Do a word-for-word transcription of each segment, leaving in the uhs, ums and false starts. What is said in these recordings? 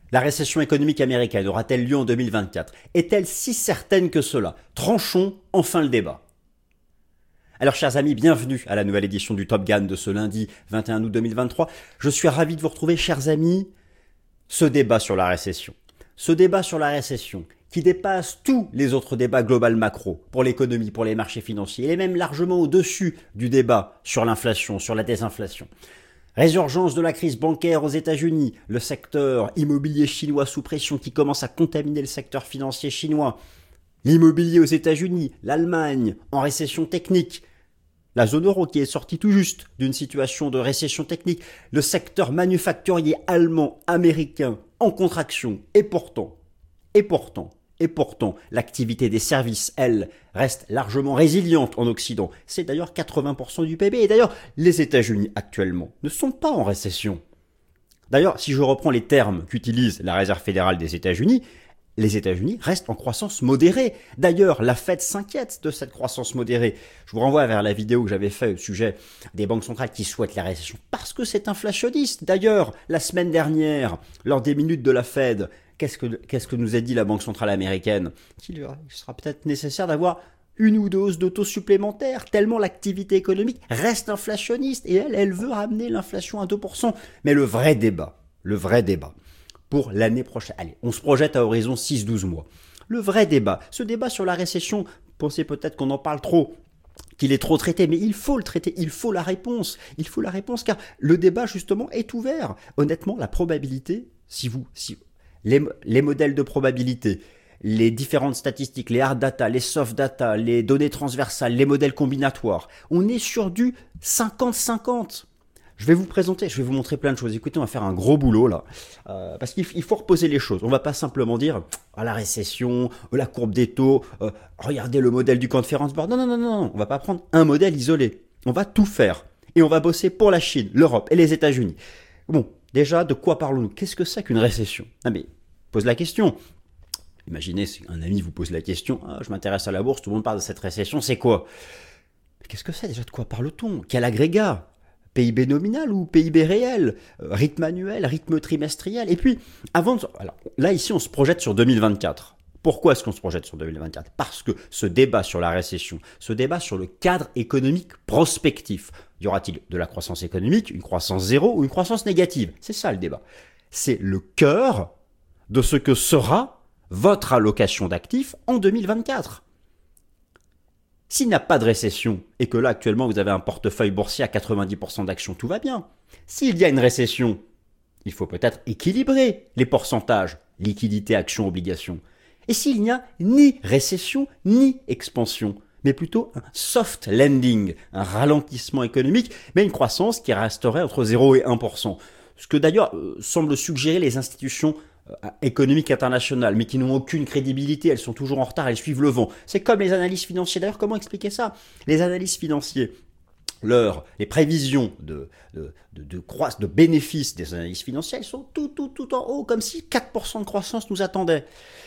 La récession économique américaine aura-t-elle lieu en deux mille vingt-quatre? Est-elle si certaine que cela? Tranchons enfin le débat. Alors chers amis, bienvenue à la nouvelle édition du Top Gun de ce lundi vingt et un août deux mille vingt-trois. Je suis ravi de vous retrouver, chers amis. Ce débat sur la récession, ce débat sur la récession qui dépasse tous les autres débats global macro pour l'économie, pour les marchés financiers, et même largement au-dessus du débat sur l'inflation, sur la désinflation. Résurgence de la crise bancaire aux États-Unis, le secteur immobilier chinois sous pression qui commence à contaminer le secteur financier chinois, l'immobilier aux États-Unis, l'Allemagne en récession technique, la zone euro qui est sortie tout juste d'une situation de récession technique, le secteur manufacturier allemand, américain en contraction, et pourtant, et pourtant, et pourtant, l'activité des services, elle, reste largement résiliente en Occident. C'est d'ailleurs quatre-vingts pour cent du P I B. Et d'ailleurs, les États-Unis actuellement ne sont pas en récession. D'ailleurs, si je reprends les termes qu'utilise la Réserve fédérale des États-Unis, les États-Unis restent en croissance modérée. D'ailleurs, la Fed s'inquiète de cette croissance modérée. Je vous renvoie vers la vidéo que j'avais faite au sujet des banques centrales qui souhaitent la récession parce que c'est inflationniste. D'ailleurs, la semaine dernière, lors des minutes de la Fed, qu'est-ce que, qu'est-ce que nous a dit la Banque centrale américaine? Qu'il sera peut-être nécessaire d'avoir une ou deux hausses de taux supplémentaires, tellement l'activité économique reste inflationniste. Et elle, elle veut ramener l'inflation à deux pour cent. Mais le vrai débat, le vrai débat, pour l'année prochaine. Allez, on se projette à horizon six à douze mois. Le vrai débat, ce débat sur la récession, pensez peut-être qu'on en parle trop, qu'il est trop traité, mais il faut le traiter, il faut la réponse. Il faut la réponse car le débat justement est ouvert. Honnêtement, la probabilité, si vous, si les, les modèles de probabilité, les différentes statistiques, les hard data, les soft data, les données transversales, les modèles combinatoires, on est sur du cinquante cinquante. Je vais vous présenter, je vais vous montrer plein de choses. Écoutez, on va faire un gros boulot là, euh, parce qu'il faut reposer les choses. On va pas simplement dire ah, la récession, la courbe des taux, euh, regardez le modèle du Conference Board. Non, non, non, non, on va pas prendre un modèle isolé. On va tout faire et on va bosser pour la Chine, l'Europe et les États-Unis. Bon, déjà, de quoi parlons-nous? Qu'est-ce que c'est qu'une récession? Ah mais pose la question. Imaginez, si un ami vous pose la question, ah, je m'intéresse à la bourse, tout le monde parle de cette récession, c'est quoi? Qu'est-ce que c'est déjà? De quoi parle-t-on? Quel agrégat? P I B nominal ou P I B réel, euh, rythme annuel, rythme trimestriel. Et puis, avant de... Alors, là, ici, on se projette sur deux mille vingt-quatre. Pourquoi est-ce qu'on se projette sur deux mille vingt-quatre? Parce que ce débat sur la récession, ce débat sur le cadre économique prospectif, y aura-t-il de la croissance économique, une croissance zéro ou une croissance négative? C'est ça le débat. C'est le cœur de ce que sera votre allocation d'actifs en deux mille vingt-quatre. S'il n'y a pas de récession et que là actuellement vous avez un portefeuille boursier à quatre-vingt-dix pour cent d'actions, tout va bien. S'il y a une récession, il faut peut-être équilibrer les pourcentages, liquidité, actions, obligations. Et s'il n'y a ni récession ni expansion, mais plutôt un soft landing, un ralentissement économique, mais une croissance qui resterait entre zéro et un pour cent. Ce que d'ailleurs euh, semblent suggérer les institutions économiques internationales, mais qui n'ont aucune crédibilité, elles sont toujours en retard, elles suivent le vent. C'est comme les analystes financiers. D'ailleurs, comment expliquer ça? Les analystes financiers, leur, les prévisions de, de, de, de, croisse, de bénéfices des analystes financiers, elles sont tout, tout, tout en haut, comme si quatre pour cent de croissance nous attendait.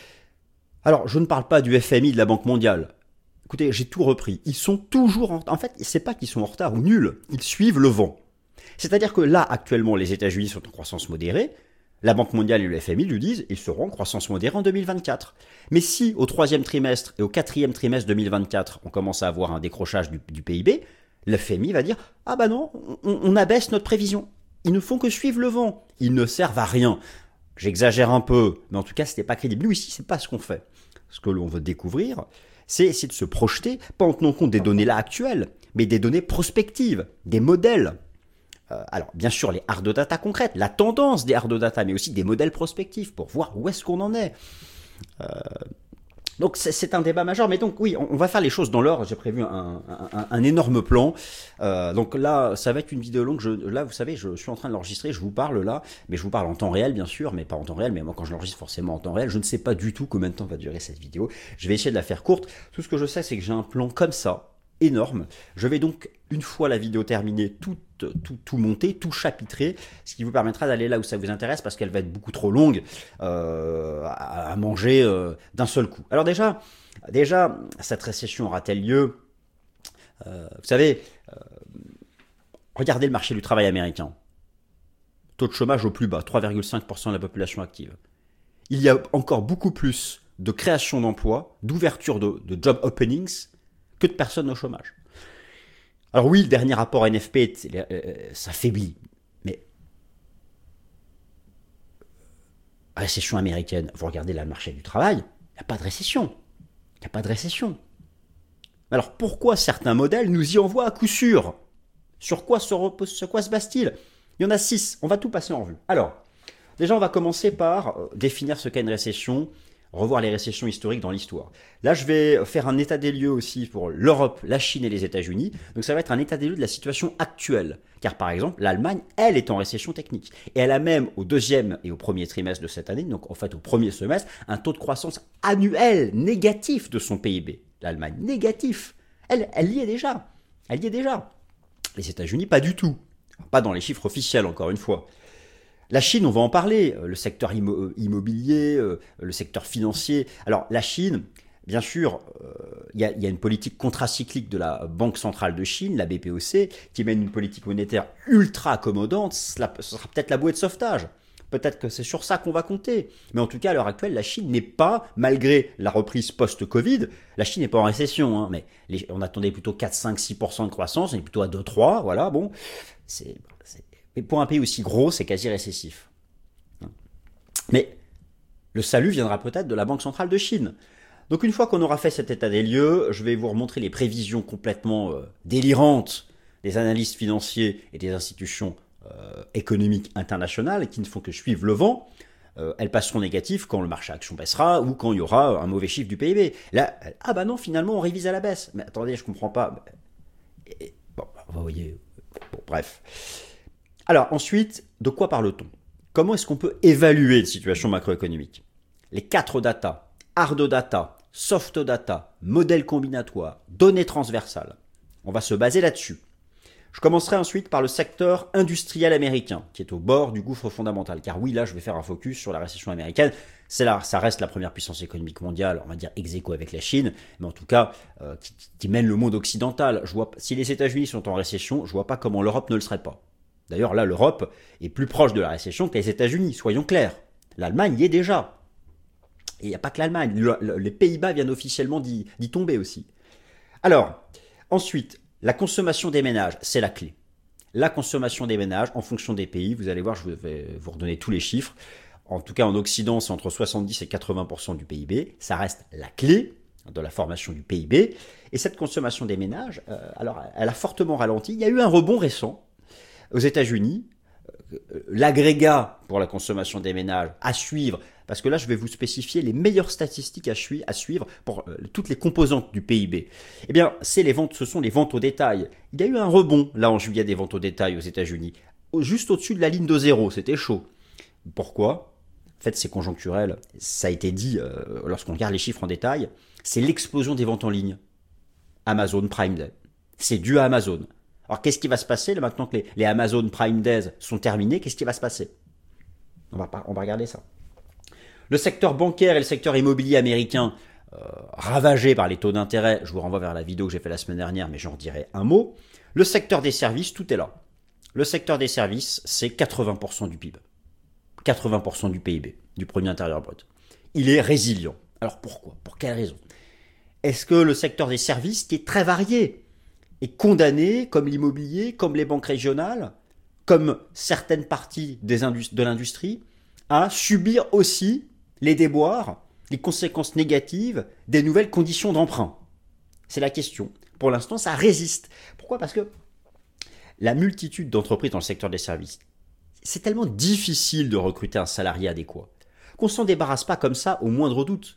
Alors, je ne parle pas du F M I, de la Banque mondiale. Écoutez, j'ai tout repris. Ils sont toujours en... En fait, c'est pas qu'ils sont en retard ou nuls, ils suivent le vent. C'est-à-dire que là, actuellement, les États-Unis sont en croissance modérée. La Banque mondiale et le F M I lui disent ils seront en croissance modérée en deux mille vingt-quatre. Mais si au troisième trimestre et au quatrième trimestre deux mille vingt-quatre, on commence à avoir un décrochage du, du P I B, le F M I va dire ah bah non, on, on abaisse notre prévision. Ils ne font que suivre le vent. Ils ne servent à rien. J'exagère un peu, mais en tout cas, ce n'est pas crédible. Nous, ici, ce n'est pas ce qu'on fait. Ce que l'on veut découvrir, c'est essayer de se projeter, pas en tenant compte des données là actuelles, mais des données prospectives, des modèles. Euh, alors, bien sûr, les hard data concrètes, la tendance des hard data, mais aussi des modèles prospectifs pour voir où est-ce qu'on en est. Euh, donc, c'est, c'est un débat majeur. Mais donc, oui, on, on va faire les choses dans l'ordre. J'ai prévu un, un, un énorme plan. Euh, donc là, ça va être une vidéo longue. Je, là, vous savez, je suis en train de l'enregistrer. Je vous parle là, mais je vous parle en temps réel, bien sûr, mais pas en temps réel. Mais moi, quand je l'enregistre forcément en temps réel, je ne sais pas du tout combien de temps va durer cette vidéo. Je vais essayer de la faire courte. Tout ce que je sais, c'est que j'ai un plan comme ça, énorme. Je vais donc, une fois la vidéo terminée, tout, tout, tout monter, tout chapitrer, ce qui vous permettra d'aller là où ça vous intéresse, parce qu'elle va être beaucoup trop longue euh, à, à manger euh, d'un seul coup. Alors déjà, déjà cette récession aura-t-elle lieu? euh, Vous savez, euh, regardez le marché du travail américain. Taux de chômage au plus bas, trois virgule cinq pour cent de la population active. il y a encore beaucoup plus de création d'emplois, d'ouverture de, de job openings, que de personnes au chômage. Alors oui, le dernier rapport N F P euh, s'affaiblit, mais récession américaine, vous regardez là le marché du travail, il n'y a pas de récession. Il n'y a pas de récession. Alors pourquoi certains modèles nous y envoient à coup sûr? Sur quoi se repose, sur quoi se base-t-il? Il y en a six, on va tout passer en revue. Alors, déjà on va commencer par définir ce qu'est une récession, revoir les récessions historiques dans l'histoire. Là, je vais faire un état des lieux aussi pour l'Europe, la Chine et les États-Unis. Donc ça va être un état des lieux de la situation actuelle. Car par exemple, l'Allemagne, elle est en récession technique. Et elle a même au deuxième et au premier trimestre de cette année, donc en fait au premier semestre, un taux de croissance annuel négatif de son P I B. L'Allemagne, négatif. Elle, elle y est déjà. Elle y est déjà. Les États-Unis, pas du tout. Pas dans les chiffres officiels, encore une fois. La Chine, on va en parler, le secteur immobilier, le secteur financier. Alors la Chine, bien sûr, il euh, y, y a une politique contracyclique de la Banque centrale de Chine, la B P O C, qui mène une politique monétaire ultra accommodante. Ce sera peut-être la bouée de sauvetage. Peut-être que c'est sur ça qu'on va compter. Mais en tout cas, à l'heure actuelle, la Chine n'est pas, malgré la reprise post-Covid, la Chine n'est pas en récession. Hein, mais les, on attendait plutôt quatre, cinq, six pour cent de croissance, on est plutôt à deux, trois, voilà, bon. C'est... Mais pour un pays aussi gros, c'est quasi récessif. Mais le salut viendra peut-être de la Banque centrale de Chine. Donc une fois qu'on aura fait cet état des lieux, je vais vous remontrer les prévisions complètement euh, délirantes des analystes financiers et des institutions euh, économiques internationales qui ne font que suivre le vent. Euh, elles passeront négatives quand le marché action baissera ou quand il y aura un mauvais chiffre du P I B. Là, ah bah non, finalement on révise à la baisse. Mais attendez, je comprends pas. Et, bon, vous voyez, bon, bref. Alors ensuite, de quoi parle-t-on? Comment est-ce qu'on peut évaluer une situation macroéconomique? Les quatre data, hard data, soft data, modèle combinatoire, données transversales. On va se baser là-dessus. Je commencerai ensuite par le secteur industriel américain, qui est au bord du gouffre fondamental. Car oui, là, je vais faire un focus sur la récession américaine. C'est là, ça reste la première puissance économique mondiale, on va dire ex aequo avec la Chine, mais en tout cas, euh, qui, qui mène le monde occidental. Je vois, si les États-Unis sont en récession, je vois pas comment l'Europe ne le serait pas. D'ailleurs, là, l'Europe est plus proche de la récession que les États-Unis, soyons clairs. L'Allemagne y est déjà. Et il n'y a pas que l'Allemagne. Le, le, les Pays-Bas viennent officiellement d'y, d'y tomber aussi. Alors, ensuite, la consommation des ménages, c'est la clé. La consommation des ménages, en fonction des pays, vous allez voir, je vais vous redonner tous les chiffres. En tout cas, en Occident, c'est entre soixante-dix et quatre-vingts pour cent du P I B. Ça reste la clé de la formation du P I B. Et cette consommation des ménages, euh, alors, elle a fortement ralenti. Il y a eu un rebond récent. Aux États-Unis, l'agrégat pour la consommation des ménages à suivre, parce que là je vais vous spécifier les meilleures statistiques à, sui- à suivre pour euh, toutes les composantes du P I B. Eh bien, c'est les ventes, ce sont les ventes au détail. Il y a eu un rebond là en juillet des ventes au détail aux États-Unis, juste au-dessus de la ligne de zéro, c'était chaud. Pourquoi? En fait, c'est conjoncturel. Ça a été dit euh, lorsqu'on regarde les chiffres en détail. C'est l'explosion des ventes en ligne. Amazon Prime Day. C'est dû à Amazon. Alors, qu'est-ce qui va se passer là, maintenant que les, les Amazon Prime Days sont terminés? Qu'est-ce qui va se passer? on va, on va regarder ça. Le secteur bancaire et le secteur immobilier américain, euh, ravagés par les taux d'intérêt, je vous renvoie vers la vidéo que j'ai faite la semaine dernière, mais j'en dirai un mot. Le secteur des services, tout est là. Le secteur des services, c'est quatre-vingts pour cent du P I B. quatre-vingts pour cent du P I B, du produit intérieur brut. Il est résilient. Alors pourquoi? Pour quelle raison? Est-ce que le secteur des services, qui est très varié, est condamné, comme l'immobilier, comme les banques régionales, comme certaines parties des indust- de l'industrie, à subir aussi les déboires, les conséquences négatives des nouvelles conditions d'emprunt? C'est la question. Pour l'instant, ça résiste. Pourquoi? Parce que la multitude d'entreprises dans le secteur des services, c'est tellement difficile de recruter un salarié adéquat qu'on ne s'en débarrasse pas comme ça au moindre doute.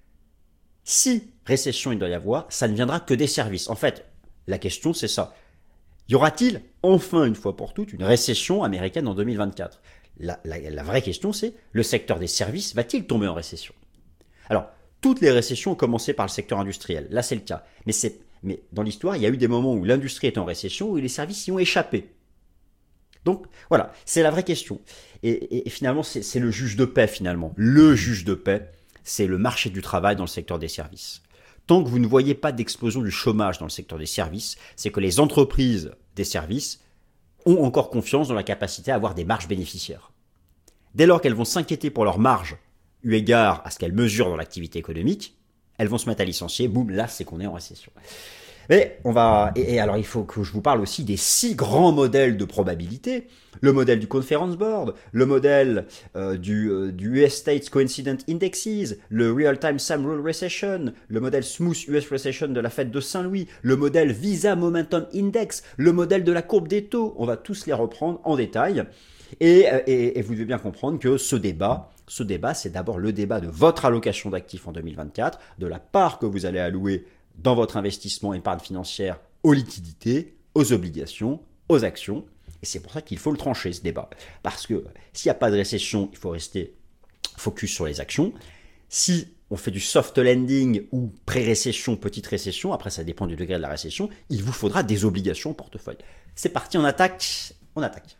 Si récession il doit y avoir, ça ne viendra que des services. En fait, la question, c'est ça. Y aura-t-il enfin, une fois pour toutes, une récession américaine en deux mille vingt-quatre? la, la, la vraie question, c'est le secteur des services va-t-il tomber en récession? Alors, toutes les récessions ont commencé par le secteur industriel. Là, c'est le cas. Mais, c'est, mais dans l'histoire, il y a eu des moments où l'industrie est en récession, où les services y ont échappé. Donc, voilà, c'est la vraie question. Et, et, et finalement, c'est, c'est le juge de paix, finalement. Le juge de paix, c'est le marché du travail dans le secteur des services. Tant que vous ne voyez pas d'explosion du chômage dans le secteur des services, c'est que les entreprises des services ont encore confiance dans la capacité à avoir des marges bénéficiaires. Dès lors qu'elles vont s'inquiéter pour leurs marges eu égard à ce qu'elles mesurent dans l'activité économique, elles vont se mettre à licencier, boum, là c'est qu'on est en récession. Mais on va, et, et alors il faut que je vous parle aussi des six grands modèles de probabilité. Le modèle du Conference Board, le modèle euh, du, euh, du U S States Coincident Indexes, le Real-Time Sum Rule Recession, le modèle Smooth U S Recession de la Fed de Saint-Louis, le modèle Visa Momentum Index, le modèle de la courbe des taux. On va tous les reprendre en détail. Et, et, et vous devez bien comprendre que ce débat, ce débat, c'est d'abord le débat de votre allocation d'actifs en deux mille vingt-quatre, de la part que vous allez allouer dans votre investissement épargne financière aux liquidités, aux obligations, aux actions. Et c'est pour ça qu'il faut le trancher, ce débat. Parce que s'il n'y a pas de récession, il faut rester focus sur les actions. Si on fait du soft landing ou pré-récession, petite récession, après ça dépend du degré de la récession, il vous faudra des obligations au portefeuille. C'est parti, on attaque, on attaque.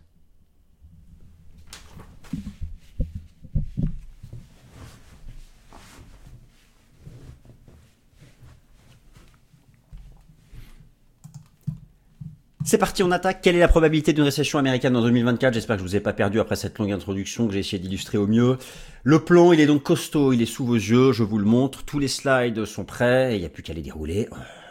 C'est parti, on attaque. Quelle est la probabilité d'une récession américaine en deux mille vingt-quatre? J'espère que je vous ai pas perdu après cette longue introduction que j'ai essayé d'illustrer au mieux. Le plan, il est donc costaud, il est sous vos yeux, je vous le montre. Tous les slides sont prêts, il n'y a plus qu'à les dérouler.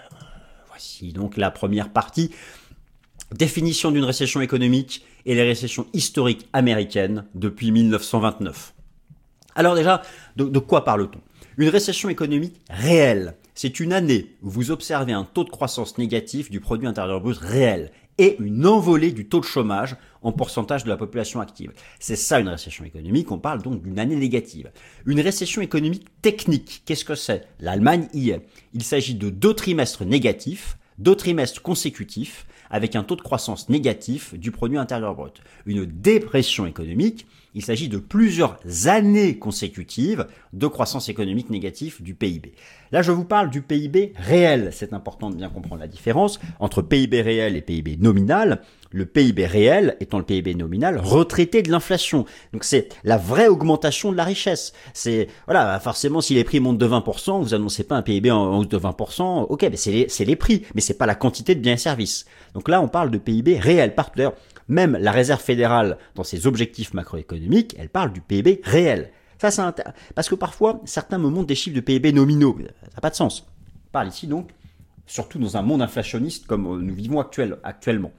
Voici donc la première partie. Définition d'une récession économique et les récessions historiques américaines depuis mille neuf cent vingt-neuf. Alors déjà, de, de quoi parle-t-on? Une récession économique réelle. C'est une année où vous observez un taux de croissance négatif du produit intérieur brut réel et une envolée du taux de chômage en pourcentage de la population active. C'est ça une récession économique, on parle donc d'une année négative. Une récession économique technique, qu'est-ce que c'est? L'Allemagne y est. Il s'agit de deux trimestres négatifs, deux trimestres consécutifs, avec un taux de croissance négatif du produit intérieur brut. Une dépression économique, il s'agit de plusieurs années consécutives de croissance économique négative du P I B. Là, je vous parle du P I B réel. C'est important de bien comprendre la différence entre P I B réel et P I B nominal. Le P I B réel étant le P I B nominal retraité de l'inflation. Donc c'est la vraie augmentation de la richesse. C'est voilà, forcément si les prix montent de vingt pour cent, vous annoncez pas un P I B en hausse de vingt pour cent. OK, mais c'est les c'est les prix, mais c'est pas la quantité de biens et services. Donc là, on parle de P I B réel. Par d'ailleurs, même la Réserve fédérale dans ses objectifs macroéconomiques, elle parle du P I B réel. Ça c'est inter... parce que parfois certains me montrent des chiffres de P I B nominaux, ça n'a pas de sens. On parle ici donc surtout dans un monde inflationniste comme nous vivons actuel, actuellement.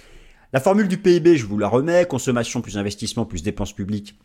La formule du P I B, je vous la remets, consommation plus investissement plus dépenses publiques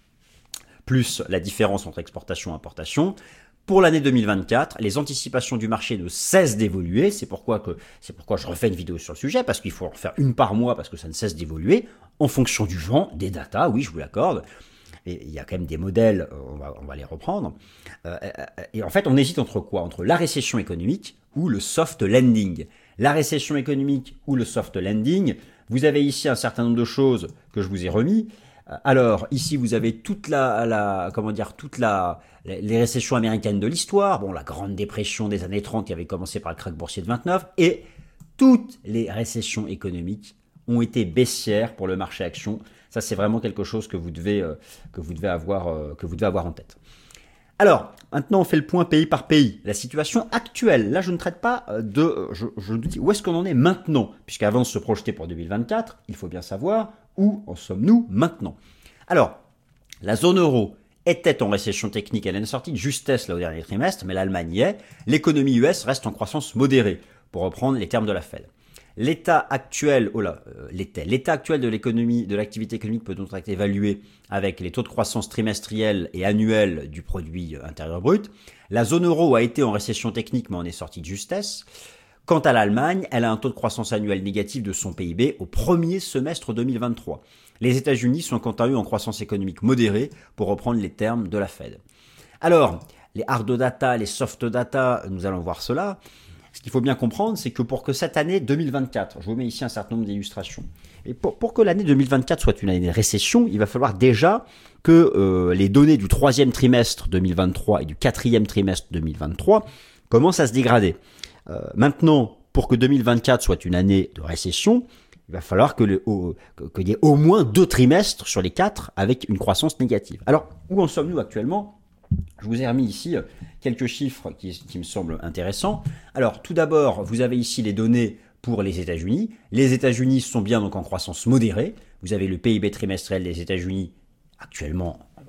plus la différence entre exportation et importation. Pour l'année deux mille vingt-quatre, les anticipations du marché ne cessent d'évoluer, c'est pourquoi, que, c'est pourquoi je refais une vidéo sur le sujet, parce qu'il faut en faire une par mois, parce que ça ne cesse d'évoluer, en fonction du vent, des datas, oui je vous l'accorde, et il y a quand même des modèles, on va, on va les reprendre, euh, et en fait on hésite entre quoi? Entre la récession économique ou le soft landing. La récession économique ou le soft landing, vous avez ici un certain nombre de choses que je vous ai remis. Alors, ici, vous avez toute la, la comment dire, toute la, les récessions américaines de l'histoire. Bon, la grande dépression des années trente qui avait commencé par le krach boursier de vingt-neuf. Et toutes les récessions économiques ont été baissières pour le marché action. Ça, c'est vraiment quelque chose que vous devez, euh, que vous devez avoir, euh, que vous devez avoir en tête. Alors, maintenant, on fait le point pays par pays. La situation actuelle. Là, je ne traite pas de, je, je dis où est-ce qu'on en est maintenant, puisqu'avant de se projeter pour deux mille vingt-quatre, il faut bien savoir où en sommes-nous maintenant. Alors, la zone euro était en récession technique, elle est sortie de justesse là au dernier trimestre, mais l'Allemagne y est. L'économie U S reste en croissance modérée, pour reprendre les termes de la Fed. L'état actuel, oh là, euh, l'état, l'état actuel de l'économie, de l'activité économique peut donc être évalué avec les taux de croissance trimestriels et annuels du produit intérieur brut. La zone euro a été en récession technique, mais on est sorti de justesse. Quant à l'Allemagne, elle a un taux de croissance annuel négatif de son P I B au premier semestre deux mille vingt-trois. Les États-Unis sont quant à eux en croissance économique modérée, pour reprendre les termes de la Fed. Alors, les hard data, les soft data, nous allons voir cela. Ce qu'il faut bien comprendre, c'est que pour que cette année deux mille vingt-quatre, je vous mets ici un certain nombre d'illustrations, et pour, pour que l'année deux mille vingt-quatre soit une année de récession, il va falloir déjà que euh, les données du troisième trimestre deux mille vingt-trois et du quatrième trimestre deux mille vingt-trois commencent à se dégrader. Euh, maintenant, pour que deux mille vingt-quatre soit une année de récession, il va falloir que le, au, que, qu'il y ait au moins deux trimestres sur les quatre avec une croissance négative. Alors, où en sommes-nous actuellement ? Je vous ai remis ici quelques chiffres qui, qui me semblent intéressants. Alors, tout d'abord, vous avez ici les données pour les États-Unis. Les États-Unis sont bien donc en croissance modérée. Vous avez le P I B trimestriel des États-Unis actuellement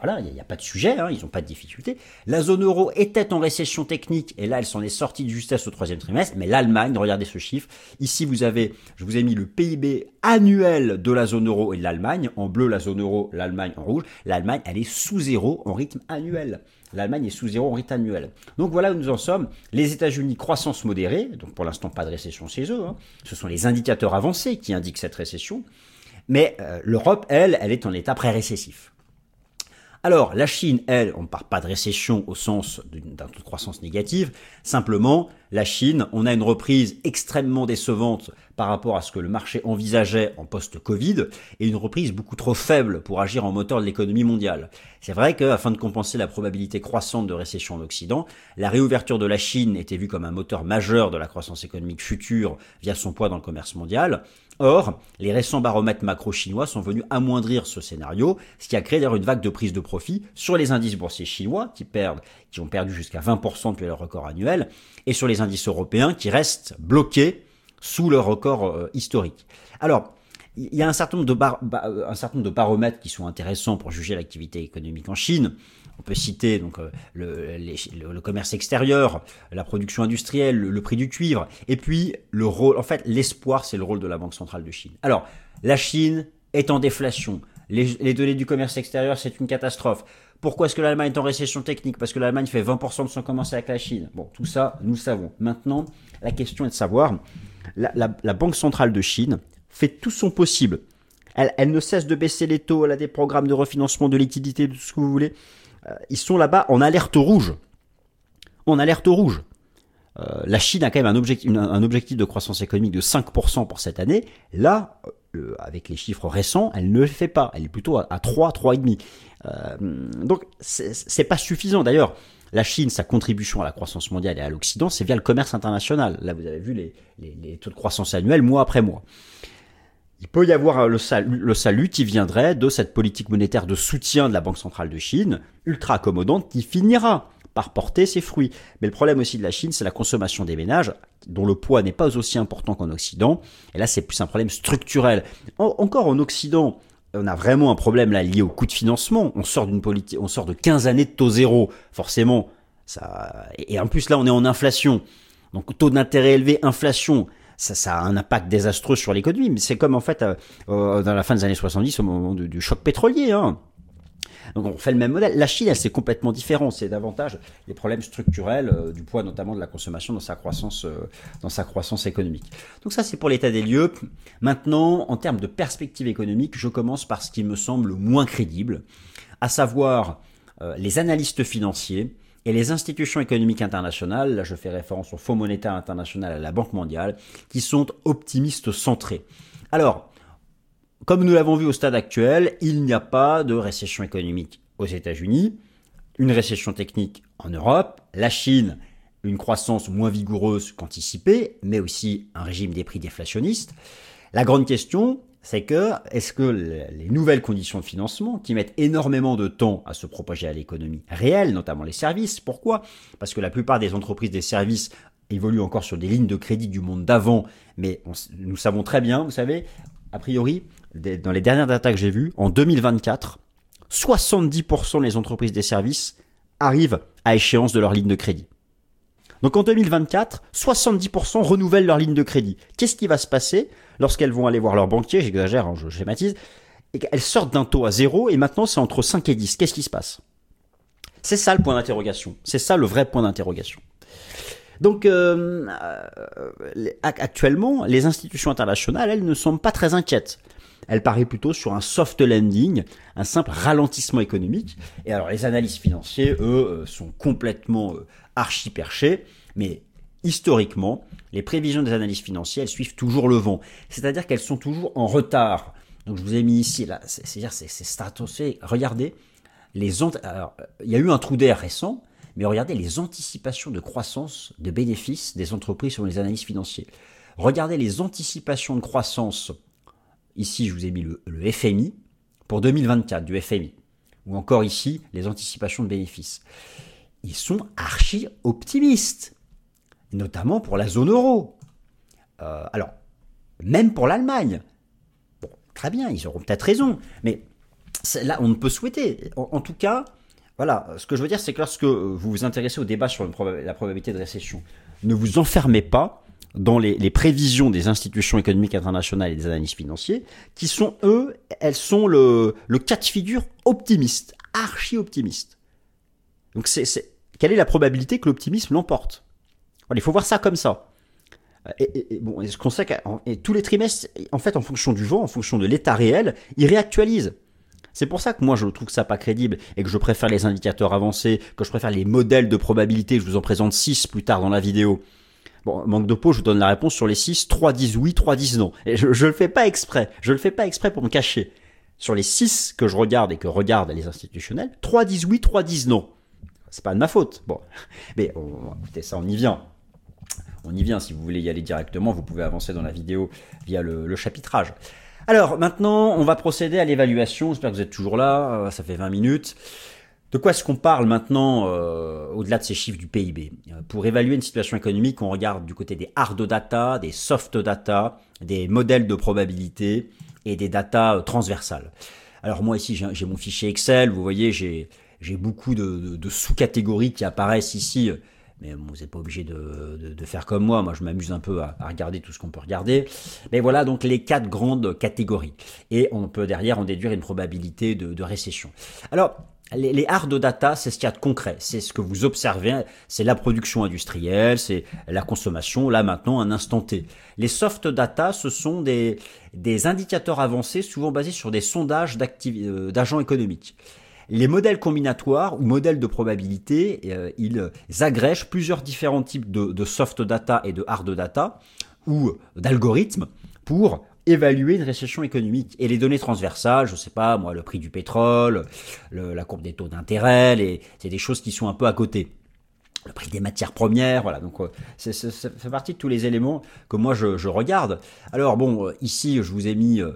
voilà, il n'y a, a pas de sujet, hein, ils n'ont pas de difficulté. La zone euro était en récession technique, et là, elle s'en est sortie de justesse au troisième trimestre, mais l'Allemagne, regardez ce chiffre, ici vous avez, je vous ai mis le P I B annuel de la zone euro et de l'Allemagne, en bleu la zone euro, l'Allemagne en rouge, l'Allemagne, elle est sous zéro en rythme annuel. L'Allemagne est sous zéro en rythme annuel. Donc voilà où nous en sommes. Les États-Unis, croissance modérée, donc pour l'instant pas de récession chez eux, hein. Ce sont les indicateurs avancés qui indiquent cette récession, mais euh, l'Europe, elle, elle est en état pré-récessif. Alors, la Chine, elle, on ne parle pas de récession au sens d'un taux de croissance négative. Simplement, la Chine, on a une reprise extrêmement décevante par rapport à ce que le marché envisageait en post-Covid et une reprise beaucoup trop faible pour agir en moteur de l'économie mondiale. C'est vrai qu'afin de compenser la probabilité croissante de récession en Occident, la réouverture de la Chine était vue comme un moteur majeur de la croissance économique future via son poids dans le commerce mondial. Or, les récents baromètres macro-chinois sont venus amoindrir ce scénario, ce qui a créé d'ailleurs une vague de prise de profit sur les indices boursiers chinois qui perdent, qui ont perdu jusqu'à vingt pour cent depuis leur record annuel, et sur les indices européens qui restent bloqués sous leur record euh, historique. Alors, il y a un certain nombre de bar, bar, un certain nombre de baromètres qui sont intéressants pour juger l'activité économique en Chine. On peut citer donc le, les, le, le commerce extérieur, la production industrielle, le, le prix du cuivre, et puis le rôle. En fait, l'espoir, c'est le rôle de la Banque centrale de Chine. Alors, la Chine est en déflation. Les, les données du commerce extérieur, c'est une catastrophe. Pourquoi est-ce que l'Allemagne est en récession technique? Parce que l'Allemagne fait vingt pour cent de son commerce avec la Chine. Bon, tout ça, nous le savons. Maintenant, la question est de savoir, la, la, la Banque centrale de Chine fait tout son possible. Elle, elle ne cesse de baisser les taux, elle a des programmes de refinancement de liquidité, de tout ce que vous voulez. Euh, ils sont là-bas en alerte rouge. En alerte rouge. Euh, la Chine a quand même un objectif, une, un objectif de croissance économique de cinq pour cent pour cette année. Là, euh, avec les chiffres récents, elle ne le fait pas. Elle est plutôt à, à trois, trois virgule cinq. Euh, donc, c'est, c'est pas suffisant. D'ailleurs, la Chine, sa contribution à la croissance mondiale et à l'Occident, c'est via le commerce international. Là, vous avez vu les, les, les taux de croissance annuels mois après mois. Il peut y avoir le salut, le salut qui viendrait de cette politique monétaire de soutien de la Banque centrale de Chine, ultra accommodante, qui finira par porter ses fruits. Mais le problème aussi de la Chine, c'est la consommation des ménages, dont le poids n'est pas aussi important qu'en Occident. Et là, c'est plus un problème structurel. En, encore en Occident, on a vraiment un problème là lié au coût de financement. On sort d'une politique, on sort de quinze années de taux zéro. Forcément, ça, et en plus là, on est en inflation. Donc, taux d'intérêt élevé, inflation. Ça, ça a un impact désastreux sur l'économie, mais c'est comme en fait euh, euh, dans la fin des années soixante-dix au moment du, du choc pétrolier. Hein. Donc on fait le même modèle. La Chine, elle, c'est complètement différent. C'est davantage les problèmes structurels euh, du poids notamment de la consommation dans sa croissance, euh, dans sa croissance économique. Donc ça, c'est pour l'état des lieux. Maintenant, en termes de perspective économique, je commence par ce qui me semble moins crédible, à savoir euh, les analystes financiers et les institutions économiques internationales, là je fais référence au Fonds monétaire international et à la Banque mondiale, qui sont optimistes centrés. Alors, comme nous l'avons vu au stade actuel, il n'y a pas de récession économique aux États-Unis, une récession technique en Europe, la Chine, une croissance moins vigoureuse qu'anticipée, mais aussi un régime des prix déflationniste. La grande question, c'est que, est-ce que les nouvelles conditions de financement, qui mettent énormément de temps à se propager à l'économie réelle, notamment les services, pourquoi? Parce que la plupart des entreprises des services évoluent encore sur des lignes de crédit du monde d'avant, mais on, nous savons très bien, vous savez, a priori, dans les dernières datas que j'ai vues, en deux mille vingt-quatre, soixante-dix pour cent des entreprises des services arrivent à échéance de leur ligne de crédit. Donc en deux mille vingt-quatre, soixante-dix pour cent renouvellent leur ligne de crédit. Qu'est-ce qui va se passer lorsqu'elles vont aller voir leur banquier, j'exagère, hein, je schématise, et qu'elles sortent d'un taux à zéro et maintenant c'est entre cinq et dix. Qu'est-ce qui se passe? C'est ça le point d'interrogation. C'est ça le vrai point d'interrogation. Donc euh, euh, actuellement, les institutions internationales, elles ne semblent pas très inquiètes. Elles parient plutôt sur un soft landing, un simple ralentissement économique. Et alors les analystes financiers, eux, sont complètement euh, archi-perchés, mais historiquement, les prévisions des analystes financiers, elles suivent toujours le vent. C'est-à-dire qu'elles sont toujours en retard. Donc je vous ai mis ici, là, c'est, c'est-à-dire c'est, c'est stratosphérique. Regardez, les ant- alors, il y a eu un trou d'air récent, mais regardez les anticipations de croissance, de bénéfices des entreprises sur les analystes financiers. Regardez les anticipations de croissance, ici je vous ai mis le, le F M I, pour deux mille vingt-quatre, du F M I. Ou encore ici, les anticipations de bénéfices. Ils sont archi optimistes, notamment pour la zone euro. Euh, alors, même pour l'Allemagne. Bon, très bien, ils auront peut-être raison, mais là, on ne peut souhaiter. En, en tout cas, voilà, ce que je veux dire, c'est que lorsque vous vous intéressez au débat sur une proba- la probabilité de récession, ne vous enfermez pas dans les, les prévisions des institutions économiques internationales et des analystes financiers, qui sont, eux, elles sont le, le cas de figure optimiste, archi-optimiste. Donc, c'est, c'est, quelle est la probabilité que l'optimisme l'emporte? Voilà, il faut voir ça comme ça. Et, et, et bon, et ce qu'on sait que et tous les trimestres, en fait, en fonction du vent, en fonction de l'état réel, ils réactualisent. C'est pour ça que moi je trouve ça pas crédible et que je préfère les indicateurs avancés, que je préfère les modèles de probabilité. Je vous en présente six plus tard dans la vidéo. Bon, manque de peau, je vous donne la réponse sur les six. trois disent oui, trois disent non. Et je, je le fais pas exprès. Je le fais pas exprès pour me cacher. Sur les six que je regarde et que regardent les institutionnels, trois disent oui, trois disent non. C'est pas de ma faute. Bon, mais on, écoutez, ça, on y vient. On y vient. Si vous voulez y aller directement, vous pouvez avancer dans la vidéo via le, le chapitrage. Alors, maintenant, on va procéder à l'évaluation. J'espère que vous êtes toujours là. Ça fait vingt minutes. De quoi est-ce qu'on parle maintenant, euh, au-delà de ces chiffres du P I B? Pour évaluer une situation économique, on regarde du côté des hard data, des soft data, des modèles de probabilité et des data transversales. Alors moi ici, j'ai, j'ai mon fichier Excel. Vous voyez, j'ai, j'ai beaucoup de, de, de sous-catégories qui apparaissent ici. Mais bon, vous n'êtes pas obligé de, de, de faire comme moi. Moi, je m'amuse un peu à, à regarder tout ce qu'on peut regarder. Mais voilà donc les quatre grandes catégories. Et on peut derrière en déduire une probabilité de, de récession. Alors, les, les hard data, c'est ce qu'il y a de concret. C'est ce que vous observez. C'est la production industrielle, c'est la consommation, là maintenant, un instant T. Les soft data, ce sont des, des indicateurs avancés, souvent basés sur des sondages euh, d'agents économiques. Les modèles combinatoires ou modèles de probabilité, euh, ils agrègent plusieurs différents types de, de soft data et de hard data ou d'algorithmes pour évaluer une récession économique. Et les données transversales, je sais pas, moi, le prix du pétrole, le, la courbe des taux d'intérêt, les, c'est des choses qui sont un peu à côté. Le prix des matières premières, voilà. Donc, euh, c'est, c'est, ça fait partie de tous les éléments que moi je, je regarde. Alors bon, euh, ici, je vous ai mis euh,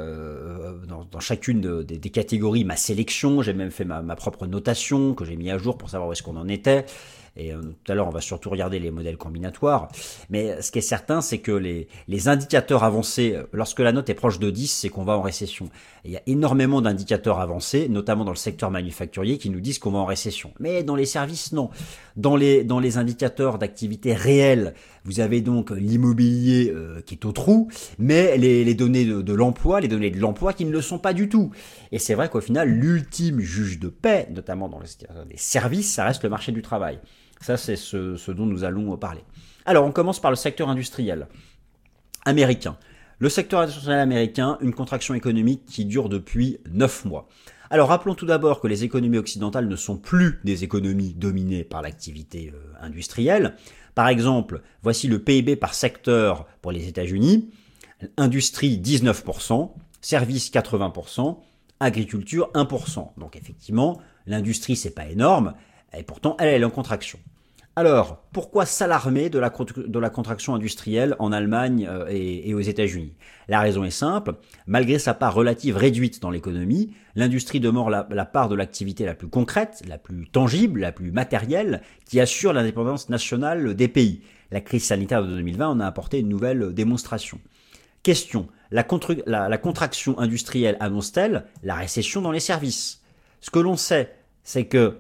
Euh, dans, dans chacune de, de, des catégories ma sélection, j'ai même fait ma, ma propre notation que j'ai mis à jour pour savoir où est-ce qu'on en était. Et euh, tout à l'heure, on va surtout regarder les modèles combinatoires. Mais ce qui est certain, c'est que les, les indicateurs avancés, lorsque la note est proche de dix, c'est qu'on va en récession. Et il y a énormément d'indicateurs avancés, notamment dans le secteur manufacturier, qui nous disent qu'on va en récession. Mais dans les services, non. Dans les, dans les indicateurs d'activité réelle, vous avez donc l'immobilier euh, qui est au trou, mais les, les données de, de l'emploi, les données de l'emploi qui ne le sont pas du tout. Et c'est vrai qu'au final, l'ultime juge de paix, notamment dans les, les services, ça reste le marché du travail. Ça, c'est ce, ce dont nous allons parler. Alors, on commence par le secteur industriel américain. Le secteur industriel américain, une contraction économique qui dure depuis neuf mois. Alors, rappelons tout d'abord que les économies occidentales ne sont plus des économies dominées par l'activité euh, industrielle. Par exemple, voici le P I B par secteur pour les États-Unis. Industrie, dix-neuf pour cent, services, quatre-vingts pour cent, agriculture, un pour cent. Donc, effectivement, l'industrie, c'est pas énorme. Et pourtant, elle, elle est en contraction. Alors, pourquoi s'alarmer de la, de la contraction industrielle en Allemagne et, et aux États-Unis? La raison est simple. Malgré sa part relative réduite dans l'économie, l'industrie demeure la, la part de l'activité la plus concrète, la plus tangible, la plus matérielle, qui assure l'indépendance nationale des pays. La crise sanitaire de deux mille vingt en a apporté une nouvelle démonstration. Question. La, contre, la, la contraction industrielle annonce-t-elle la récession dans les services? Ce que l'on sait, c'est que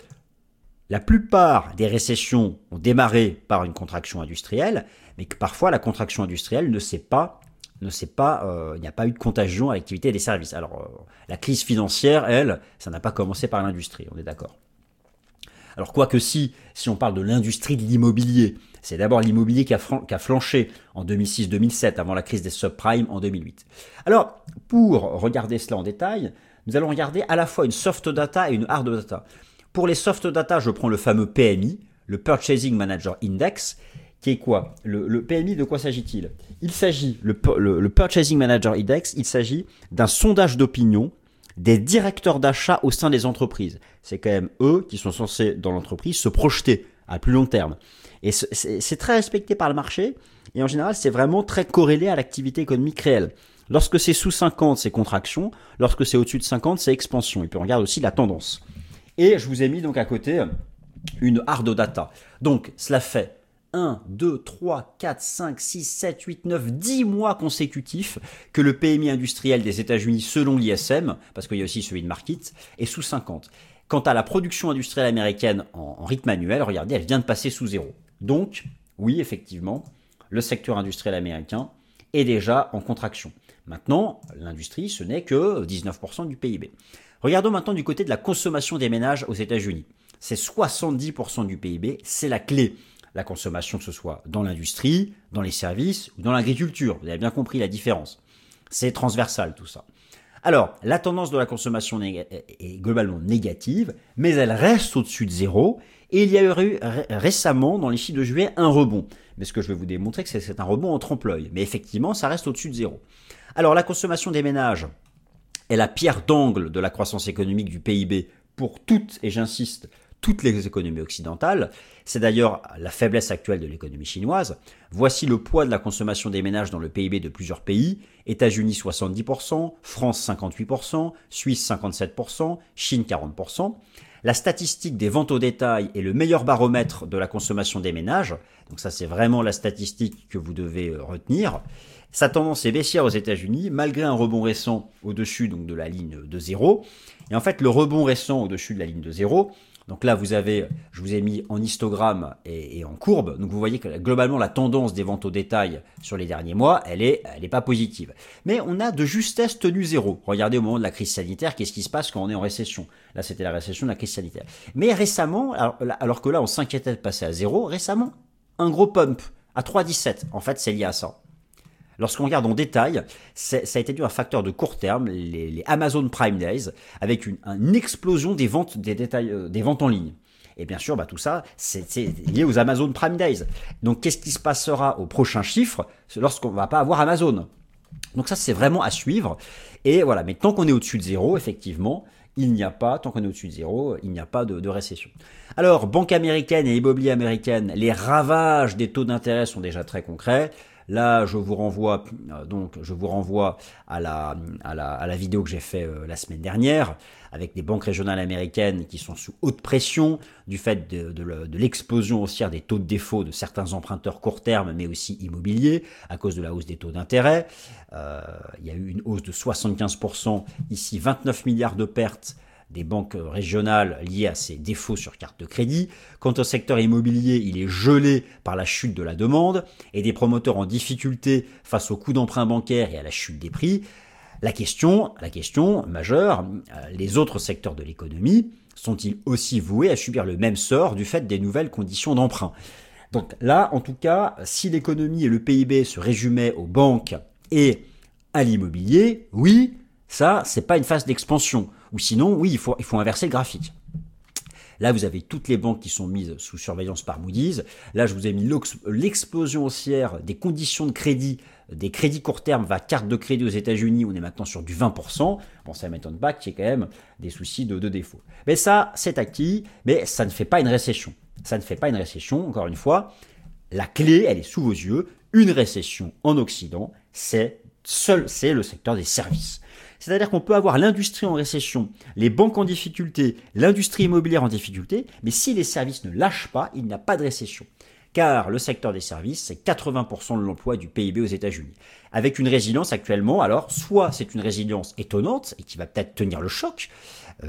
la plupart des récessions ont démarré par une contraction industrielle, mais que parfois la contraction industrielle ne s'est pas, ne s'est pas, euh, il n'y a pas eu de contagion à l'activité des services. Alors euh, la crise financière, elle, ça n'a pas commencé par l'industrie, on est d'accord. Alors quoique si, si on parle de l'industrie de l'immobilier, c'est d'abord l'immobilier qui a, fran- qui a flanché en deux mille six deux mille sept, avant la crise des subprimes en deux mille huit. Alors pour regarder cela en détail, nous allons regarder à la fois une soft data et une hard data. Pour les soft data, je prends le fameux P M I, le Purchasing Manager Index, qui est quoi? le, le P M I, de quoi s'agit-il? Il s'agit, le, le, le Purchasing Manager Index, il s'agit d'un sondage d'opinion des directeurs d'achat au sein des entreprises. C'est quand même eux qui sont censés, dans l'entreprise, se projeter à plus long terme. Et c'est, c'est très respecté par le marché, et en général, c'est vraiment très corrélé à l'activité économique réelle. Lorsque c'est sous cinquante, c'est contraction. Lorsque c'est au-dessus de cinquante, c'est expansion. Et puis on regarde aussi la tendance. Et je vous ai mis donc à côté une hard data. Donc, cela fait un, deux, trois, quatre, cinq, six, sept, huit, neuf, dix mois consécutifs que le P M I industriel des États-Unis, selon l'I S M, parce qu'il y a aussi celui de Markit, est sous cinquante. Quant à la production industrielle américaine en, en rythme annuel, regardez, elle vient de passer sous zéro. Donc, oui, effectivement, le secteur industriel américain est déjà en contraction. Maintenant, l'industrie, ce n'est que dix-neuf pour cent du P I B. Regardons maintenant du côté de la consommation des ménages aux États-Unis. C'est soixante-dix pour cent du P I B, c'est la clé. La consommation, que ce soit dans l'industrie, dans les services ou dans l'agriculture. Vous avez bien compris la différence. C'est transversal tout ça. Alors, la tendance de la consommation est globalement négative, mais elle reste au-dessus de zéro. Et il y a eu récemment, dans les chiffres de juillet, un rebond. Mais ce que je vais vous démontrer, c'est que c'est un rebond en trompe-l'œil. Mais effectivement, ça reste au-dessus de zéro. Alors, la consommation des ménages est la pierre d'angle de la croissance économique du P I B pour toutes, et j'insiste, toutes les économies occidentales. C'est d'ailleurs la faiblesse actuelle de l'économie chinoise. Voici le poids de la consommation des ménages dans le P I B de plusieurs pays. États-Unis soixante-dix pour cent, France cinquante-huit pour cent, Suisse cinquante-sept pour cent, Chine quarante pour cent. La statistique des ventes au détail est le meilleur baromètre de la consommation des ménages. Donc ça, c'est vraiment la statistique que vous devez retenir. Sa tendance est baissière aux États-Unis, malgré un rebond récent au-dessus donc, de la ligne de zéro. Et en fait, le rebond récent au-dessus de la ligne de zéro, donc là, vous avez, je vous ai mis en histogramme et, et en courbe. Donc vous voyez que globalement, la tendance des ventes au détail sur les derniers mois, elle est, elle est pas positive. Mais on a de justesse tenu zéro. Regardez au moment de la crise sanitaire, qu'est-ce qui se passe quand on est en récession? Là, c'était la récession de la crise sanitaire. Mais récemment, alors, alors que là, on s'inquiétait de passer à zéro, récemment, un gros pump à trois virgule dix-sept. En fait, c'est lié à ça. Lorsqu'on regarde en détail, ça a été dû à un facteur de court terme, les, les Amazon Prime Days, avec une, une explosion des ventes, des, détails, euh, des ventes en ligne. Et bien sûr, bah, tout ça, c'est lié aux Amazon Prime Days. Donc, qu'est-ce qui se passera au prochain chiffre lorsqu'on ne va pas avoir Amazon? Donc ça, c'est vraiment à suivre. Et voilà, mais tant qu'on est au-dessus de zéro, effectivement, il n'y a pas, tant qu'on est au-dessus de zéro, il n'y a pas de, de récession. Alors, banque américaine et immobilier américaine, les ravages des taux d'intérêt sont déjà très concrets. Là, je vous renvoie euh, donc, je vous renvoie à la à la à la vidéo que j'ai fait euh, la semaine dernière avec des banques régionales américaines qui sont sous haute pression du fait de de, de l'explosion haussière des taux de défaut de certains emprunteurs court terme, mais aussi immobiliers à cause de la hausse des taux d'intérêt. Euh, il y a eu une hausse de soixante-quinze pour cent ici, vingt-neuf milliards de pertes des banques régionales liées à ces défauts sur carte de crédit. Quant au secteur immobilier, il est gelé par la chute de la demande et des promoteurs en difficulté face au coût d'emprunt bancaire et à la chute des prix. La question, la question majeure, les autres secteurs de l'économie sont-ils aussi voués à subir le même sort du fait des nouvelles conditions d'emprunt? Donc là, en tout cas, si l'économie et le P I B se résumaient aux banques et à l'immobilier, oui, ça, c'est pas une phase d'expansion. Ou sinon, oui, il faut, il faut inverser le graphique. Là, vous avez toutes les banques qui sont mises sous surveillance par Moody's. Là, je vous ai mis l'explosion haussière des conditions de crédit, des crédits court terme, va carte de crédit aux États-Unis. On est maintenant sur du vingt pour cent. Bon, ça m'étonne pas qu'il y ait quand même des soucis de, de défaut. Mais ça, c'est acquis, mais ça ne fait pas une récession. Ça ne fait pas une récession, encore une fois. La clé, elle est sous vos yeux. Une récession en Occident, c'est seul, c'est le secteur des services. C'est-à-dire qu'on peut avoir l'industrie en récession, les banques en difficulté, l'industrie immobilière en difficulté, mais si les services ne lâchent pas, il n'y a pas de récession. Car le secteur des services, c'est quatre-vingts pour cent de l'emploi du P I B aux États-Unis. Avec une résilience actuellement, alors, soit c'est une résilience étonnante et qui va peut-être tenir le choc, euh,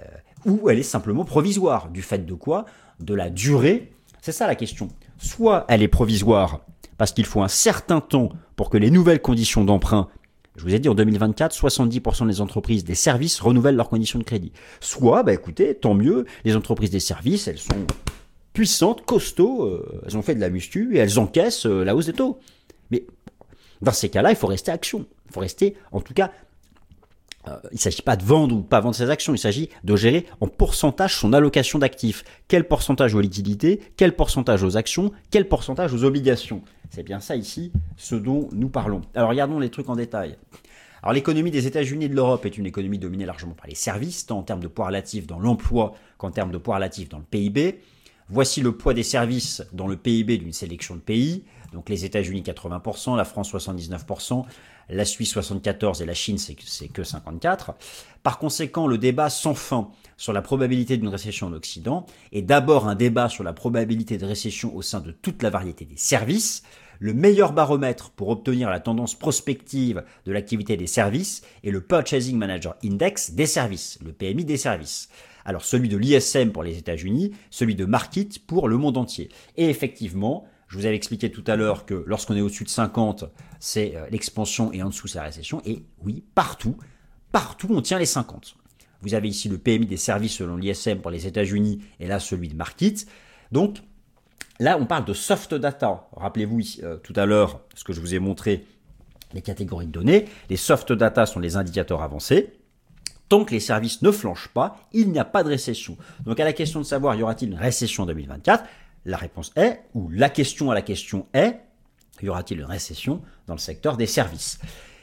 ou elle est simplement provisoire. Du fait de quoi? De la durée. C'est ça la question. Soit elle est provisoire parce qu'il faut un certain temps pour que les nouvelles conditions d'emprunt. Je vous ai dit, en deux mille vingt-quatre, soixante-dix pour cent des entreprises des services renouvellent leurs conditions de crédit. Soit, bah écoutez, tant mieux, les entreprises des services, elles sont puissantes, costauds, euh, elles ont fait de la muscu et elles encaissent euh, la hausse des taux. Mais dans ces cas-là, il faut rester action. Il faut rester, en tout cas, euh, il ne s'agit pas de vendre ou pas vendre ses actions, il s'agit de gérer en pourcentage son allocation d'actifs. Quel pourcentage aux liquidités, quel pourcentage aux actions, quel pourcentage aux obligations. C'est bien ça ici, ce dont nous parlons. Alors regardons les trucs en détail. Alors l'économie des États-Unis et de l'Europe est une économie dominée largement par les services, tant en termes de poids relatif dans l'emploi qu'en termes de poids relatif dans le P I B. Voici le poids des services dans le P I B d'une sélection de pays. Donc les États-Unis quatre-vingts pour cent, la France soixante-dix-neuf pour cent, la Suisse soixante-quatorze pour cent et la Chine c'est, c'est que cinquante-quatre pour cent. Par conséquent, le débat sans fin sur la probabilité d'une récession en Occident est d'abord un débat sur la probabilité de récession au sein de toute la variété des services. Le meilleur baromètre pour obtenir la tendance prospective de l'activité des services est le Purchasing Manager Index des services, le P M I des services. Alors celui de l'I S M pour les États-Unis, celui de Markit pour le monde entier. Et effectivement, je vous avais expliqué tout à l'heure que lorsqu'on est au-dessus de cinquante, c'est l'expansion et en dessous c'est la récession. Et oui, partout, partout on tient les cinquante. Vous avez ici le P M I des services selon l'I S M pour les États-Unis et là celui de Markit. Donc là on parle de soft data. Rappelez-vous euh, tout à l'heure ce que je vous ai montré, les catégories de données. Les soft data sont les indicateurs avancés. Tant que les services ne flanchent pas, il n'y a pas de récession. Donc à la question de savoir y aura-t-il une récession en deux mille vingt-quatre, la réponse est, ou la question à la question est, y aura-t-il une récession dans le secteur des services?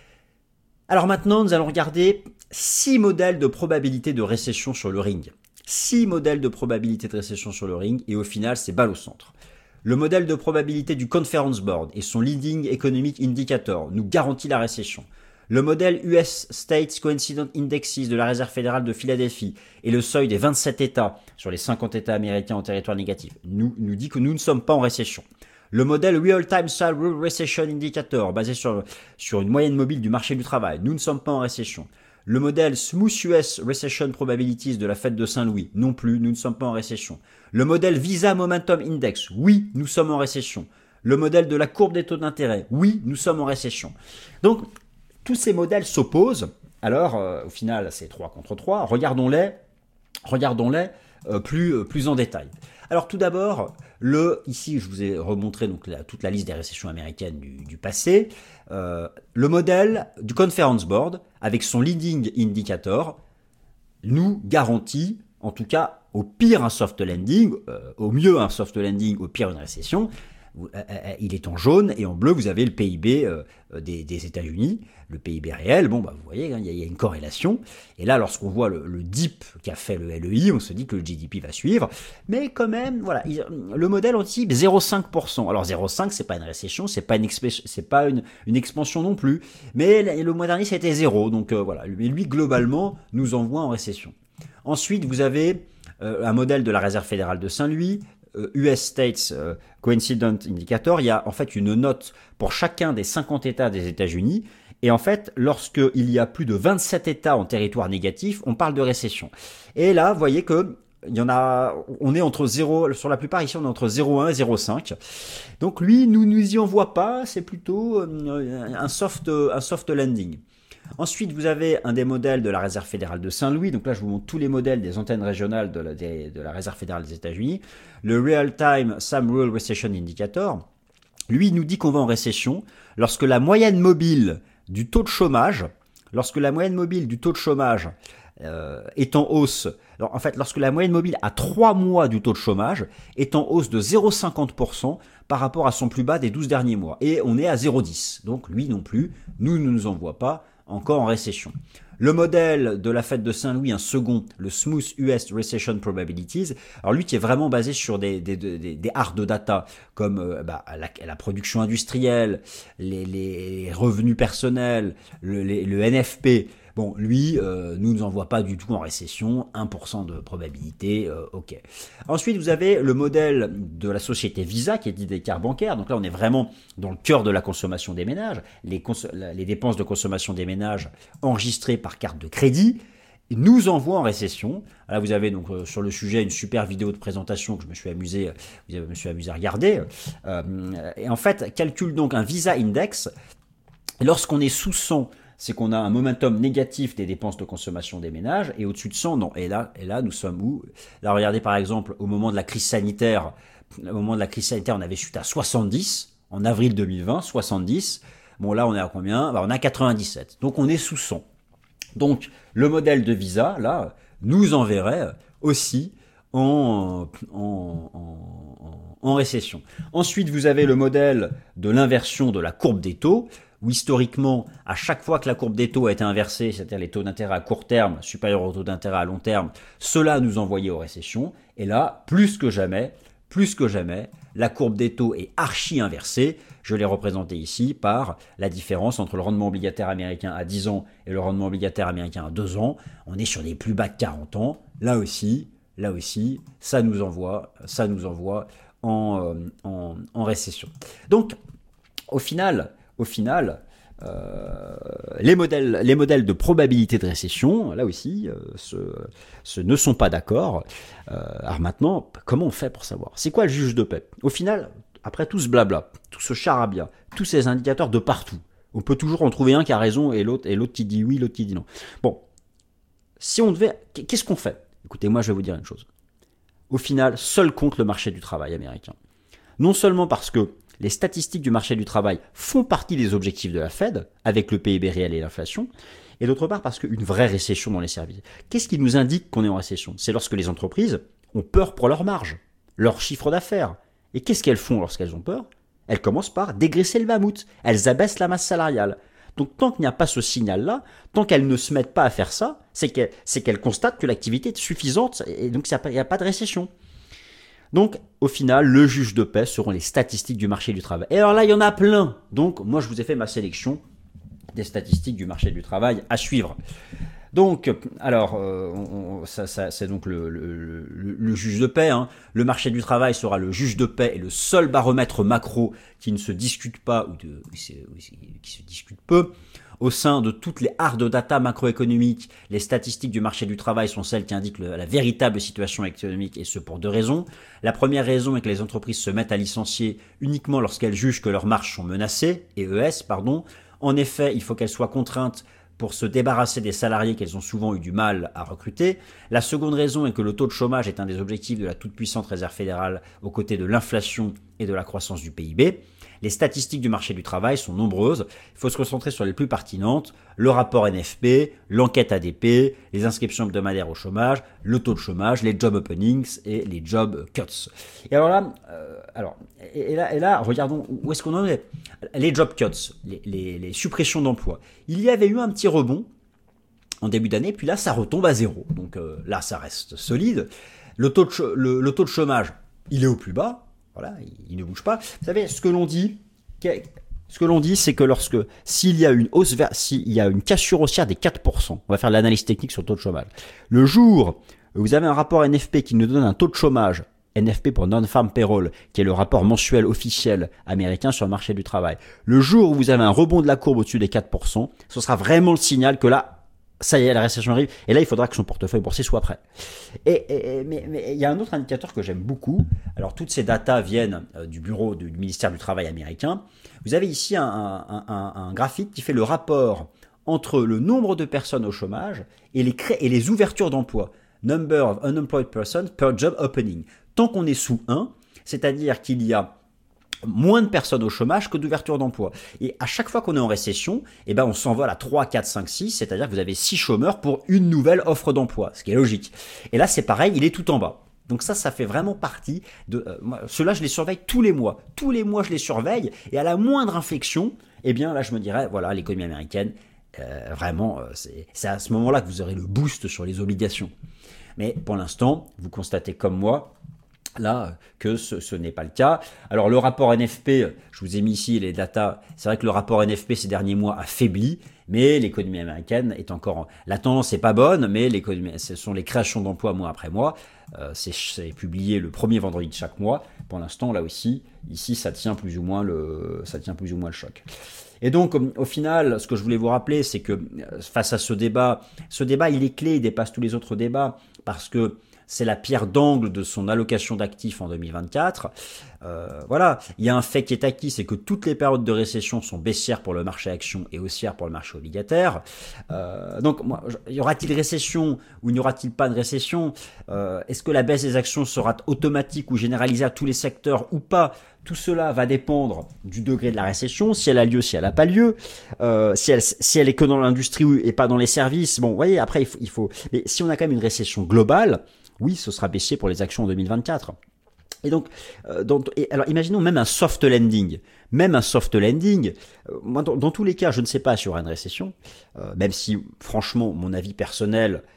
Alors maintenant, nous allons regarder six modèles de probabilité de récession sur le ring. Six modèles de probabilité de récession sur le ring, et au final, c'est balle au centre. Le modèle de probabilité du Conference Board et son Leading Economic Indicator nous garantit la récession. Le modèle U S States Coincident Indexes de la Réserve fédérale de Philadelphie et le seuil des vingt-sept États sur les cinquante États américains en territoire négatif nous, nous dit que nous ne sommes pas en récession. Le modèle Real-Time Salary Recession Indicator, basé sur, sur une moyenne mobile du marché du travail, nous ne sommes pas en récession. Le modèle Smooth U S Recession Probabilities de la Fed de Saint-Louis, non plus, nous ne sommes pas en récession. Le modèle Visa Momentum Index, oui, nous sommes en récession. Le modèle de la courbe des taux d'intérêt, oui, nous sommes en récession. Donc, tous ces modèles s'opposent. Alors, euh, au final, c'est trois contre trois. Regardons-les, regardons-les euh, plus, euh, plus en détail. Alors, tout d'abord, le, ici, je vous ai remontré donc, la, toute la liste des récessions américaines du, du passé. Euh, le modèle du Conference Board, avec son Leading Indicator, nous garantit, en tout cas, au pire un soft landing, euh, au mieux un soft landing, au pire une récession. Il est en jaune et en bleu, vous avez le P I B euh, des, des États-Unis, le P I B réel. Bon, bah, vous voyez, hein, il y, y a une corrélation. Et là, lorsqu'on voit le, le dip qu'a fait le L E I, on se dit que le G D P va suivre. Mais quand même, voilà, il, le modèle anticipe zéro virgule cinq pour cent. Alors zéro virgule cinq, c'est pas une récession, c'est pas une, c'est pas une, une expansion non plus. Mais le mois dernier, c'était zéro. Donc euh, voilà, lui, lui, globalement, nous envoie en récession. Ensuite, vous avez euh, un modèle de la Réserve fédérale de Saint-Louis, U S States euh, Coincident Indicator. Il y a en fait une note pour chacun des cinquante États des États-Unis. Et en fait, lorsqu'il y a plus de vingt-sept États en territoire négatif, on parle de récession. Et là, vous voyez que il y en a, on est entre zéro, sur la plupart ici, on est entre zéro virgule un et zéro virgule cinq. Donc lui, nous nous y envoie pas, c'est plutôt un soft, un soft landing. Ensuite, vous avez un des modèles de la Réserve fédérale de Saint-Louis. Donc là, je vous montre tous les modèles des antennes régionales de la, des, de la Réserve fédérale des États-Unis. Le Real-Time Samuel Recession Indicator, lui, il nous dit qu'on va en récession lorsque la moyenne mobile du taux de chômage, lorsque la moyenne mobile du taux de chômage euh, est en hausse, alors, en fait, lorsque la moyenne mobile à trois mois du taux de chômage est en hausse de zéro virgule cinquante pour cent par rapport à son plus bas des douze derniers mois. Et on est à zéro virgule dix. Donc lui non plus, nous ne nous envoie pas encore en récession. Le modèle de la Fed de Saint-Louis, un second, le Smooth U S Recession Probabilities, alors lui qui est vraiment basé sur des, des, des, des hard data comme euh, bah, la, la production industrielle, les, les revenus personnels, le, les, le N F P, bon, lui, euh, nous ne nous envoie pas du tout en récession, un pour cent de probabilité, euh, ok. Ensuite, vous avez le modèle de la société Visa, qui est dit des cartes bancaires. Donc là, on est vraiment dans le cœur de la consommation des ménages. Les, cons- les dépenses de consommation des ménages enregistrées par carte de crédit nous envoient en récession. Là, vous avez donc euh, sur le sujet une super vidéo de présentation que je me suis amusé, je me suis amusé à regarder. Euh, et en fait, calcule donc un Visa Index. Lorsqu'on est sous cent, c'est qu'on a un momentum négatif des dépenses de consommation des ménages, et au-dessus de cent, non. Et là, et là, nous sommes où? Là, regardez par exemple, au moment de la crise sanitaire, au moment de la crise sanitaire, on avait chuté à soixante-dix, en avril deux mille vingt, soixante-dix. Bon, là, on est à combien? Bah, on est à quatre-vingt-dix-sept. Donc, on est sous cent. Donc, le modèle de Visa, là, nous enverrait aussi en, en, en, en récession. Ensuite, vous avez le modèle de l'inversion de la courbe des taux, où historiquement, à chaque fois que la courbe des taux a été inversée, c'est-à-dire les taux d'intérêt à court terme supérieurs aux taux d'intérêt à long terme, cela nous envoyait aux récessions. Et là, plus que jamais, plus que jamais, la courbe des taux est archi inversée. Je l'ai représenté ici par la différence entre le rendement obligataire américain à dix ans et le rendement obligataire américain à deux ans. On est sur des plus bas de quarante ans. Là aussi, là aussi, ça nous envoie, ça nous envoie en, euh, en, en récession. Donc, au final, au final, Euh, les modèles, les modèles de probabilité de récession, là aussi, euh, ce, ce ne sont pas d'accord. Euh, alors maintenant, comment on fait pour savoir? C'est quoi le juge de paix? Au final, après tout ce blabla, tout ce charabia, tous ces indicateurs de partout, on peut toujours en trouver un qui a raison et l'autre et l'autre qui dit oui, l'autre qui dit non. Bon, si on devait, qu'est-ce qu'on fait? Écoutez, moi je vais vous dire une chose. Au final, seul compte le marché du travail américain. Non seulement parce que les statistiques du marché du travail font partie des objectifs de la Fed, avec le P I B réel et l'inflation, et d'autre part parce qu'une vraie récession dans les services. Qu'est-ce qui nous indique qu'on est en récession? C'est lorsque les entreprises ont peur pour leurs marges, leur chiffre d'affaires. Et qu'est-ce qu'elles font lorsqu'elles ont peur? Elles commencent par dégraisser le mammouth, elles abaissent la masse salariale. Donc tant qu'il n'y a pas ce signal-là, tant qu'elles ne se mettent pas à faire ça, c'est qu'elles, c'est qu'elles constatent que l'activité est suffisante, et donc il n'y a pas de récession. Donc, au final, le juge de paix seront les statistiques du marché du travail. Et alors là, il y en a plein. Donc, moi, je vous ai fait ma sélection des statistiques du marché du travail à suivre. Donc, alors, euh, on, ça, ça, c'est donc le, le, le, le juge de paix. Hein. Le marché du travail sera le juge de paix et le seul baromètre macro qui ne se discute pas ou de, qui se discute peu. Au sein de toutes les hard data macroéconomiques, les statistiques du marché du travail sont celles qui indiquent le, la véritable situation économique, et ce pour deux raisons. La première raison est que les entreprises se mettent à licencier uniquement lorsqu'elles jugent que leurs marges sont menacées, et E S, pardon. En effet, il faut qu'elles soient contraintes pour se débarrasser des salariés qu'elles ont souvent eu du mal à recruter. La seconde raison est que le taux de chômage est un des objectifs de la toute-puissante réserve fédérale aux côtés de l'inflation et de la croissance du P I B. Les statistiques du marché du travail sont nombreuses. Il faut se concentrer sur les plus pertinentes. Le rapport N F P, l'enquête A D P, les inscriptions hebdomadaires au chômage, le taux de chômage, les job openings et les job cuts. Et alors là, euh, alors, et là, et là, regardons où est-ce qu'on en est. Les job cuts, les, les, les suppressions d'emplois. Il y avait eu un petit rebond en début d'année, puis là, ça retombe à zéro. Donc euh, là, ça reste solide. Le taux de, ch- le, le taux de chômage, il est au plus bas. Voilà, il ne bouge pas. Vous savez, ce que l'on dit, ce que l'on dit, c'est que lorsque, s'il y a une hausse, s'il y a une cassure haussière des quatre pour cent, on va faire l'analyse technique sur le taux de chômage. Le jour où vous avez un rapport N F P qui nous donne un taux de chômage, N F P pour Non-Farm Payroll, qui est le rapport mensuel officiel américain sur le marché du travail. Le jour où vous avez un rebond de la courbe au-dessus des quatre pour cent, ce sera vraiment le signal que là, ça y est, la récession arrive, et là, il faudra que son portefeuille boursier soit prêt. Et, et, mais, mais il y a un autre indicateur que j'aime beaucoup. Alors, toutes ces datas viennent euh, du bureau du, du ministère du Travail américain. Vous avez ici un, un, un, un graphique qui fait le rapport entre le nombre de personnes au chômage et les, cré- et les ouvertures d'emploi. Number of unemployed persons per job opening. Tant qu'on est sous un, c'est-à-dire qu'il y a moins de personnes au chômage que d'ouverture d'emploi. Et à chaque fois qu'on est en récession, eh ben on s'envole à trois, quatre, cinq, six, c'est-à-dire que vous avez six chômeurs pour une nouvelle offre d'emploi, ce qui est logique. Et là, c'est pareil, il est tout en bas. Donc ça, ça fait vraiment partie de... Euh, moi, ceux-là, je les surveille tous les mois. Tous les mois, je les surveille. Et à la moindre inflexion, eh bien là, je me dirais, voilà, l'économie américaine, euh, vraiment, euh, c'est, c'est à ce moment-là que vous aurez le boost sur les obligations. Mais pour l'instant, vous constatez comme moi, là, que ce, ce n'est pas le cas. Alors, le rapport N F P, je vous ai mis ici les datas. C'est vrai que le rapport N F P ces derniers mois a faibli, mais l'économie américaine est encore... En... La tendance n'est pas bonne, mais l'économie, ce sont les créations d'emplois mois après mois. Euh, c'est, c'est publié le premier vendredi de chaque mois. Pour l'instant, là aussi, ici, ça tient plus ou moins le, ça tient plus ou moins le choc. Et donc, au final, ce que je voulais vous rappeler, c'est que face à ce débat, ce débat, il est clé, il dépasse tous les autres débats, parce que c'est la pierre d'angle de son allocation d'actifs en deux mille vingt-quatre. Euh, voilà, il y a un fait qui est acquis, c'est que toutes les périodes de récession sont baissières pour le marché action et haussières pour le marché obligataire. Euh, donc, moi, y aura-t-il récession ou n'y aura-t-il pas de récession? euh, Est-ce que la baisse des actions sera automatique ou généralisée à tous les secteurs ou pas? Tout cela va dépendre du degré de la récession, si elle a lieu, si elle n'a pas lieu, euh, si, elle, si elle est que dans l'industrie et pas dans les services. Bon, vous voyez, après, il faut, il faut... Mais si on a quand même une récession globale, oui, ce sera baissier pour les actions en deux mille vingt-quatre. Et donc, euh, dans, et alors imaginons même un soft landing. Même un soft landing, euh, moi, dans, dans tous les cas, je ne sais pas s'il y aura une récession, euh, même si, franchement, mon avis personnel,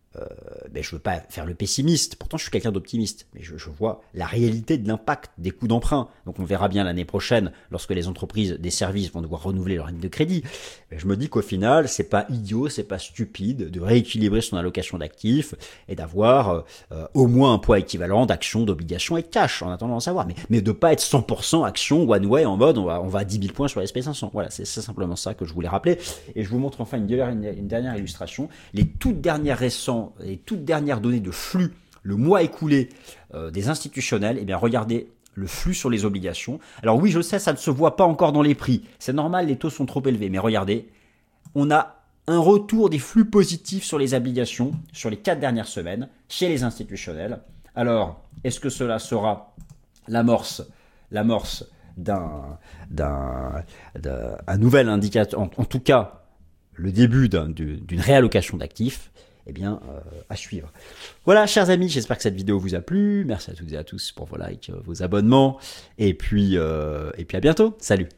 Euh, ben je veux pas faire le pessimiste, pourtant je suis quelqu'un d'optimiste, mais je, je vois la réalité de l'impact des coûts d'emprunt. Donc on verra bien l'année prochaine, lorsque les entreprises des services vont devoir renouveler leur ligne de crédit. Ben je me dis qu'au final, c'est pas idiot, c'est pas stupide de rééquilibrer son allocation d'actifs et d'avoir euh, au moins un poids équivalent d'actions, d'obligations et de cash, en attendant d'en savoir. Mais, mais de pas être cent pour cent action one way en mode on va, on va à dix mille points sur l'S and P cinq cents. Voilà, c'est simplement ça que je voulais rappeler. Et je vous montre enfin une, une, une dernière illustration. Les toutes dernières récents les toutes dernières données de flux, le mois écoulé euh, des institutionnels, eh bien regardez le flux sur les obligations. Alors oui, je sais, ça ne se voit pas encore dans les prix. C'est normal, les taux sont trop élevés. Mais regardez, on a un retour des flux positifs sur les obligations sur les quatre dernières semaines chez les institutionnels. Alors, est-ce que cela sera l'amorce, l'amorce d'un, d'un, d'un un nouvel indicateur, en, en tout cas, le début d'un, d'une réallocation d'actifs? Eh bien, euh, à suivre. Voilà, chers amis, j'espère que cette vidéo vous a plu. Merci à toutes et à tous pour vos likes, vos abonnements. Et puis, euh, et puis à bientôt. Salut!